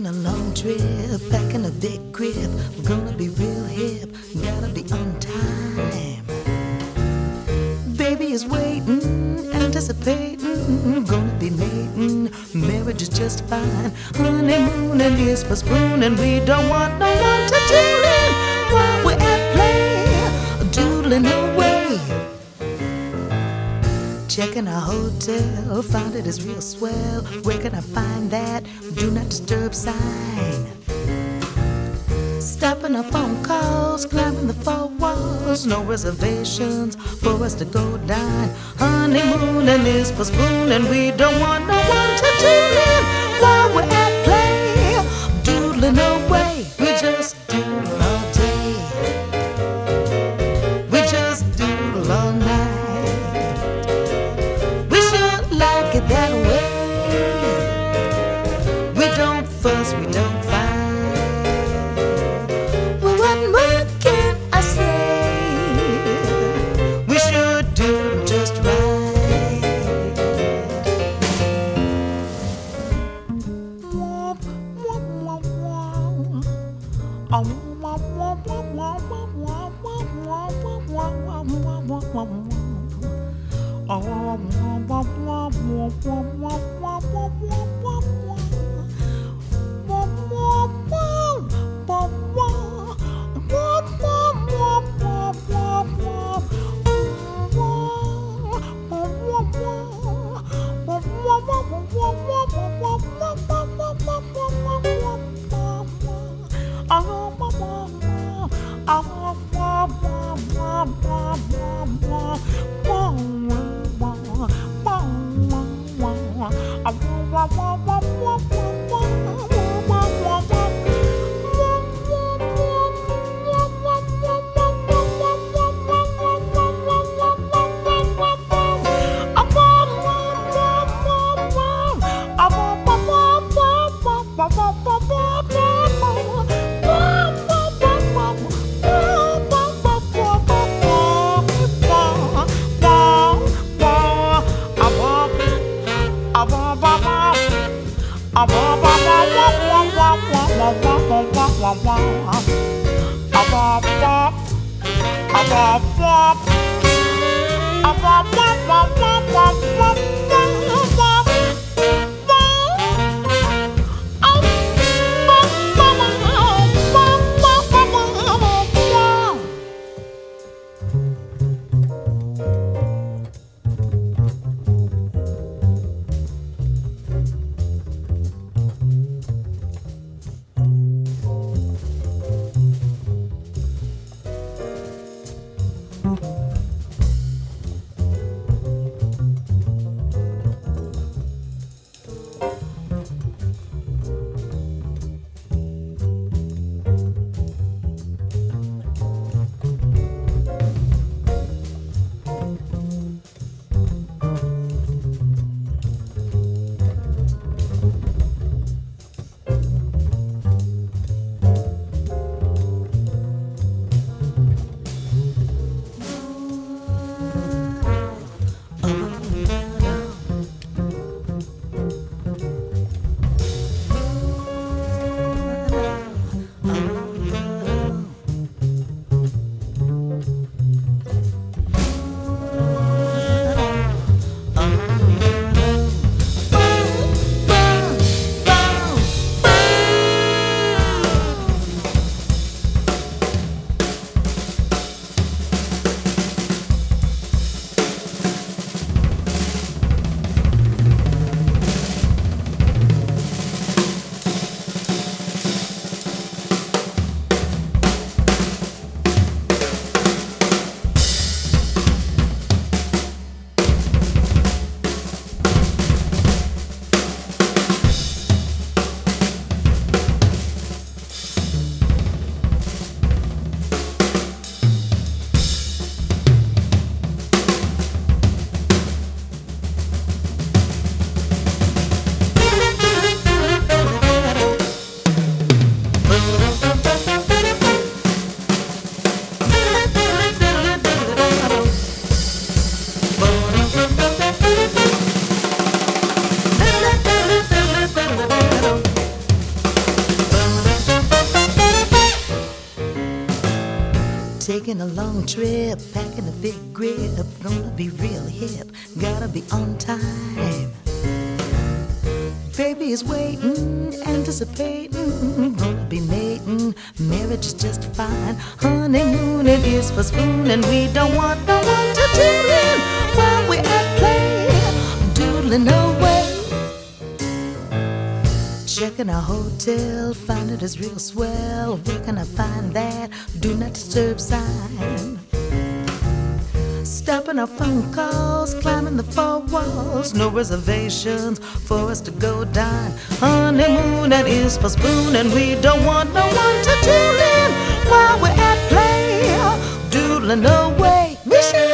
a long trip, packing a big grip. We're gonna be real hip, gotta be on time. Baby is waiting, anticipating, gonna be mating. Marriage is just fine. Honeymooning is for spooning. We don't want no one to tune in while we're at play, doodling away. Checking our hotel, found it is real swell. Where can I find that do not disturb sign? Stopping our phone calls, climbing the four walls. No reservations for us to go dine. Honeymooning is for spooning. We don't want no one to tune in while we're at play, doodling away. We just doodle all day, we just doodle all night. Like it that way. We don't fuss, we don't fight. Well, what more can I say? We should do them just right. Taking a long trip, packing a big grip, gonna be real hip, gotta be on time. Baby is waiting, anticipating, gonna be mating, marriage is just fine. Honeymooning is for spooning, we don't want no one to tune in while we at play, doodling away. Checking our hotel, find it is real swell. Where can I find that do not disturb sign? Stopping our phone calls, climbing the four walls. No reservations for us to go dine. Honeymoon that is for spooning. We don't want no one to tune in while we're at play, doodling away. Mission.